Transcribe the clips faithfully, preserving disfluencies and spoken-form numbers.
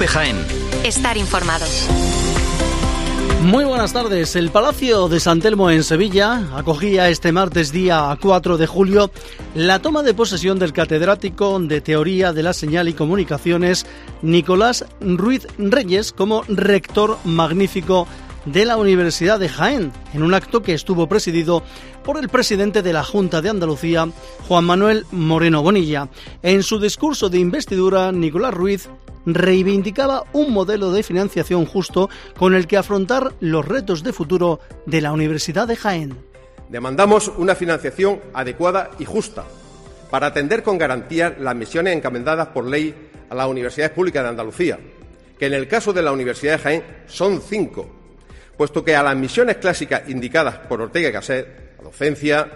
de Jaén. Estar informados. Muy buenas tardes. El Palacio de San Telmo en Sevilla acogía este martes día cuatro de julio la toma de posesión del catedrático de Teoría de la Señal y Comunicaciones Nicolás Ruiz Reyes como rector magnífico de la Universidad de Jaén, en un acto que estuvo presidido por el presidente de la Junta de Andalucía, Juan Manuel Moreno Bonilla. En su discurso de investidura, Nicolás Ruiz reivindicaba un modelo de financiación justo con el que afrontar los retos de futuro de la Universidad de Jaén. Demandamos una financiación adecuada y justa para atender con garantía las misiones encomendadas por ley a las universidades públicas de Andalucía, que en el caso de la Universidad de Jaén son cinco, puesto que a las misiones clásicas indicadas por Ortega y Gasset, la docencia,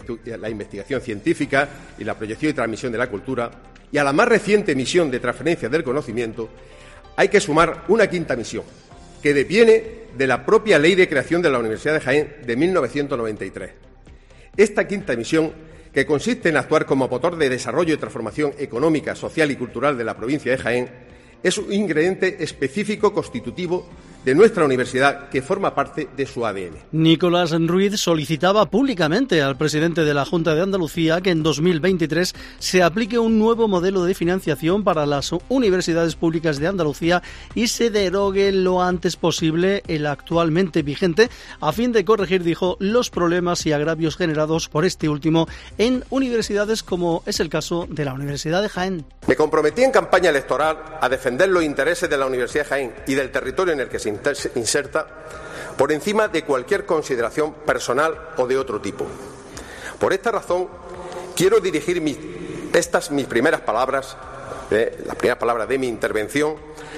la investigación científica y la proyección y transmisión de la cultura, y a la más reciente misión de transferencia del conocimiento, hay que sumar una quinta misión, que deviene de la propia Ley de Creación de la Universidad de Jaén de mil novecientos noventa y tres. Esta quinta misión, que consiste en actuar como motor de desarrollo y transformación económica, social y cultural de la provincia de Jaén, es un ingrediente específico constitutivo de nuestra universidad que forma parte de su A D N. Nicolás Ruiz solicitaba públicamente al presidente de la Junta de Andalucía que en dos mil veintitrés se aplique un nuevo modelo de financiación para las universidades públicas de Andalucía y se derogue lo antes posible el actualmente vigente, a fin de corregir, dijo, los problemas y agravios generados por este último en universidades como es el caso de la Universidad de Jaén. Me comprometí en campaña electoral a defender los intereses de la Universidad de Jaén y del territorio en el que se inserta por encima de cualquier consideración personal o de otro tipo. Por esta razón, quiero dirigir mis, estas mis primeras palabras, eh, las primeras palabras de mi intervención,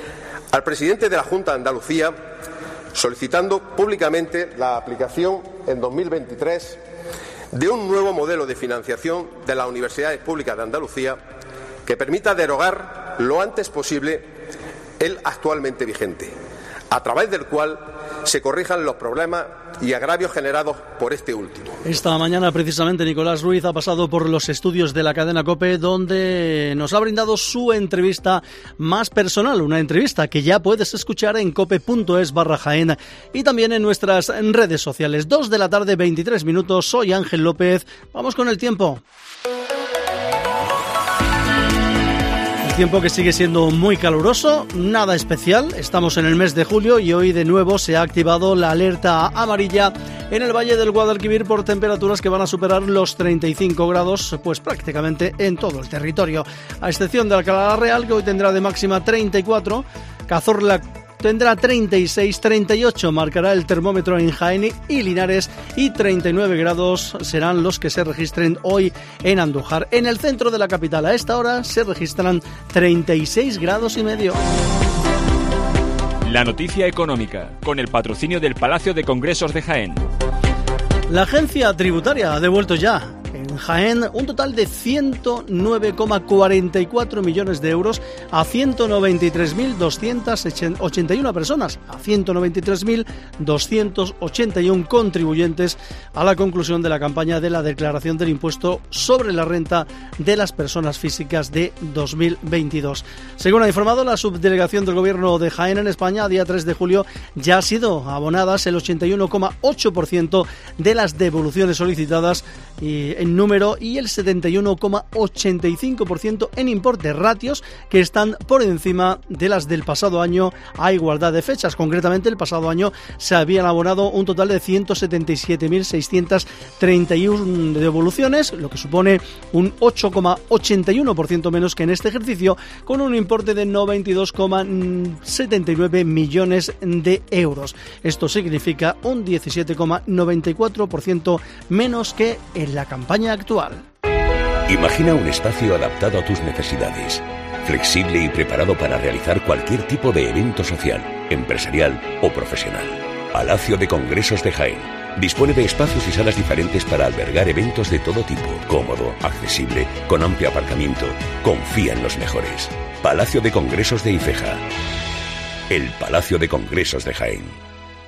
al presidente de la Junta de Andalucía, solicitando públicamente la aplicación en dos mil veintitrés de un nuevo modelo de financiación de las universidades públicas de Andalucía que permita derogar lo antes posible el actualmente vigente, a través del cual se corrijan los problemas y agravios generados por este último. Esta mañana, precisamente, Nicolás Ruiz ha pasado por los estudios de la cadena COPE, donde nos ha brindado su entrevista más personal, una entrevista que ya puedes escuchar en cope.es barra Jaén y también en nuestras redes sociales. Dos de la tarde, veintitrés minutos, soy Ángel López. Vamos con el tiempo. Tiempo que sigue siendo muy caluroso, nada especial. Estamos en el mes de julio y hoy de nuevo se ha activado la alerta amarilla en el Valle del Guadalquivir por temperaturas que van a superar los treinta y cinco grados, pues prácticamente en todo el territorio, a excepción de Alcalá la Real, que hoy tendrá de máxima treinta y cuatro, Cazorla tendrá treinta y seis, treinta y ocho marcará el termómetro en Jaén y Linares y treinta y nueve grados serán los que se registren hoy en Andújar. En el centro de la capital a esta hora se registran treinta y seis grados y medio. La noticia económica, con el patrocinio del Palacio de Congresos de Jaén. La agencia tributaria ha devuelto ya en Jaén un total de ciento nueve coma cuarenta y cuatro millones de euros a ciento noventa y tres mil doscientas ochenta y una personas, a ciento noventa y tres mil doscientos ochenta y uno contribuyentes a la conclusión de la campaña de la declaración del impuesto sobre la renta de las personas físicas de dos mil veintidós. Según ha informado la subdelegación del Gobierno de Jaén en España, a día tres de julio ya ha sido abonadas el ochenta y uno coma ocho por ciento de las devoluciones solicitadas y en número y el setenta y uno coma ochenta y cinco por ciento en importe, ratios que están por encima de las del pasado año a igualdad de fechas. Concretamente, el pasado año se habían abonado un total de ciento setenta y siete mil seiscientas treinta y uno devoluciones, lo que supone un ocho coma ochenta y uno por ciento menos que en este ejercicio, con un importe de noventa y dos coma setenta y nueve millones de euros. Esto significa un diecisiete coma noventa y cuatro por ciento menos que en la campaña actual. Imagina un espacio adaptado a tus necesidades, flexible y preparado para realizar cualquier tipo de evento social, empresarial o profesional. Palacio de Congresos de Jaén dispone de espacios y salas diferentes para albergar eventos de todo tipo, cómodo, accesible, con amplio aparcamiento. Confía en los mejores. Palacio de Congresos de Ifeja. El Palacio de Congresos de Jaén.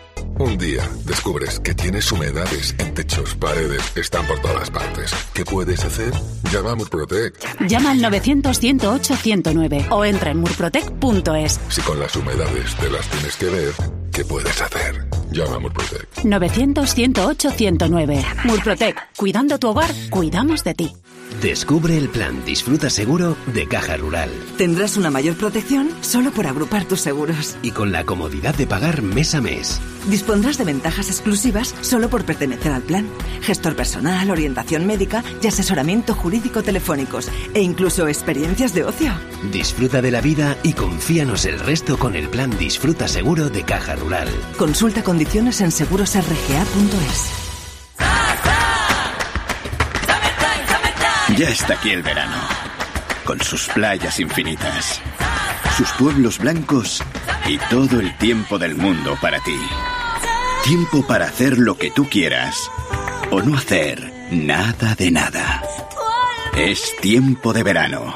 Un día descubres que tienes humedades en techos, paredes, están por todas partes. ¿Qué puedes hacer? Llama a Murprotec. Llama al novecientos, ciento ocho, ciento nueve o entra en murprotec punto es. Si con las humedades te las tienes que ver, ¿qué puedes hacer? Llama a Murprotec. novecientos, ciento ocho, ciento nueve. Murprotec. Cuidando tu hogar, cuidamos de ti. Descubre el plan Disfruta Seguro de Caja Rural. Tendrás una mayor protección solo por agrupar tus seguros. Y con la comodidad de pagar mes a mes. Dispondrás de ventajas exclusivas solo por pertenecer al plan. Gestor personal, orientación médica y asesoramiento jurídico telefónicos. E incluso experiencias de ocio. Disfruta de la vida y confíanos el resto con el plan Disfruta Seguro de Caja Rural. Consulta condiciones en seguros r g a punto es. Ya está aquí el verano, con sus playas infinitas, sus pueblos blancos y todo el tiempo del mundo para ti. Tiempo para hacer lo que tú quieras o no hacer nada de nada. Es tiempo de verano.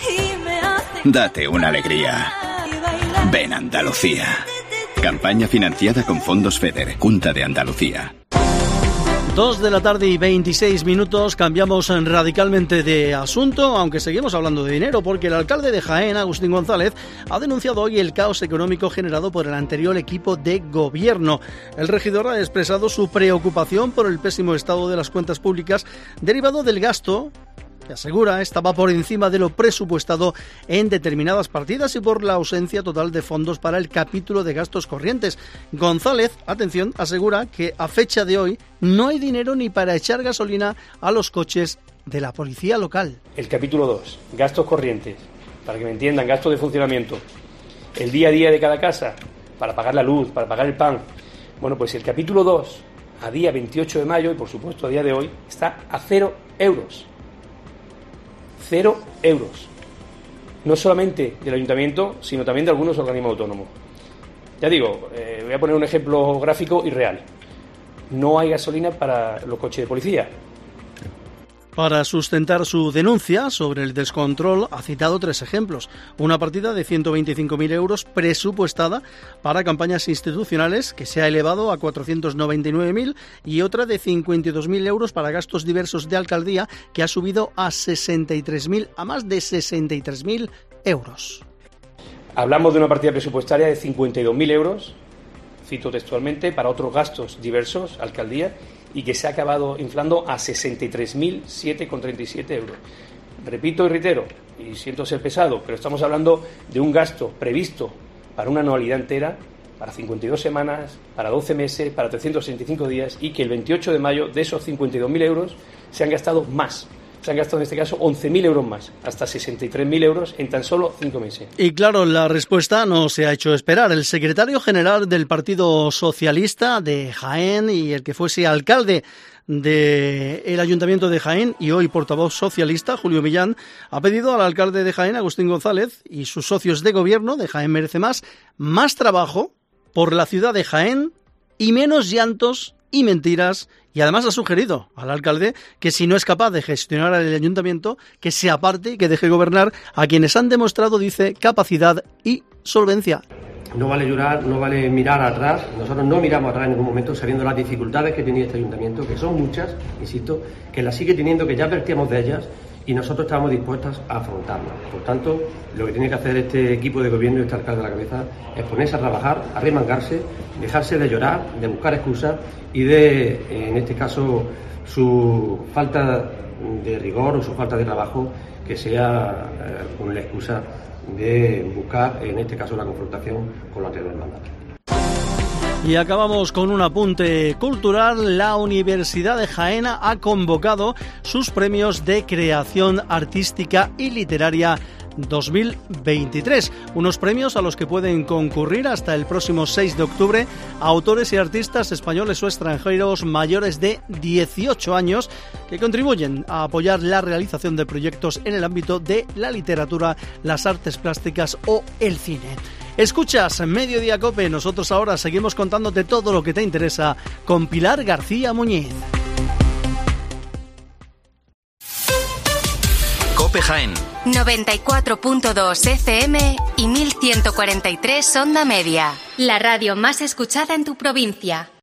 Date una alegría. Ven Andalucía. Campaña financiada con fondos FEDER, Junta de Andalucía. Dos de la tarde y veintiséis minutos, cambiamos radicalmente de asunto, aunque seguimos hablando de dinero, porque el alcalde de Jaén, Agustín González, ha denunciado hoy el caos económico generado por el anterior equipo de gobierno. El regidor ha expresado su preocupación por el pésimo estado de las cuentas públicas derivado del gasto que asegura estaba por encima de lo presupuestado en determinadas partidas y por la ausencia total de fondos para el capítulo de gastos corrientes. González, atención, asegura que a fecha de hoy no hay dinero ni para echar gasolina a los coches de la policía local. El capítulo dos, gastos corrientes, para que me entiendan, gastos de funcionamiento, el día a día de cada casa, para pagar la luz, para pagar el pan. Bueno, pues el capítulo dos, a día veintiocho de mayo y por supuesto a día de hoy, está a cero euros. Cero euros. No solamente del ayuntamiento, sino también de algunos organismos autónomos. Ya digo, eh, voy a poner un ejemplo gráfico y real. No hay gasolina para los coches de policía. Para sustentar su denuncia sobre el descontrol, ha citado tres ejemplos. Una partida de ciento veinticinco mil euros presupuestada para campañas institucionales, que se ha elevado a cuatrocientos noventa y nueve mil, y otra de cincuenta y dos mil euros para gastos diversos de alcaldía, que ha subido a sesenta y tres mil, a más de sesenta y tres mil euros. Hablamos de una partida presupuestaria de cincuenta y dos mil euros, cito textualmente, para otros gastos diversos, alcaldía, y que se ha acabado inflando a sesenta y tres mil siete coma treinta y siete euros. Repito y reitero, y siento ser pesado, pero estamos hablando de un gasto previsto para una anualidad entera, para cincuenta y dos semanas, para doce meses, para trescientos sesenta y cinco días, y que el veintiocho de mayo de esos cincuenta y dos mil euros se han gastado más. Se han gastado en este caso once mil euros más, hasta sesenta y tres mil euros en tan solo cinco meses. Y claro, la respuesta no se ha hecho esperar. El secretario general del Partido Socialista de Jaén y el que fuese alcalde del Ayuntamiento de Jaén y hoy portavoz socialista, Julio Millán, ha pedido al alcalde de Jaén, Agustín González, y sus socios de gobierno de Jaén Merece Más, más trabajo por la ciudad de Jaén y menos llantos y mentiras. Y además ha sugerido al alcalde que si no es capaz de gestionar el ayuntamiento, que se aparte y que deje gobernar a quienes han demostrado, dice, capacidad y solvencia. No vale llorar, no vale mirar atrás. Nosotros no miramos atrás en ningún momento, sabiendo las dificultades que tenía este ayuntamiento, que son muchas, insisto, que las sigue teniendo, que ya advertíamos de ellas y nosotros estábamos dispuestos a afrontarlas. Por tanto, lo que tiene que hacer este equipo de gobierno y este alcalde a la cabeza es ponerse a trabajar, a remangarse, dejarse de llorar, de buscar excusas y de, en este caso, su falta de rigor o su falta de trabajo, que sea eh, con la excusa de buscar, en este caso, la confrontación con la anterior mandato. Y acabamos con un apunte cultural. La Universidad de Jaén ha convocado sus premios de creación artística y literaria dos mil veintitrés, unos premios a los que pueden concurrir hasta el próximo seis de octubre autores y artistas españoles o extranjeros mayores de dieciocho años que contribuyen a apoyar la realización de proyectos en el ámbito de la literatura, las artes plásticas o el cine. Escuchas Mediodía Cope, nosotros ahora seguimos contándote todo lo que te interesa con Pilar García Muñiz. COPE Jaén. noventa y cuatro punto dos F M y mil ciento cuarenta y tres onda media. La radio más escuchada en tu provincia.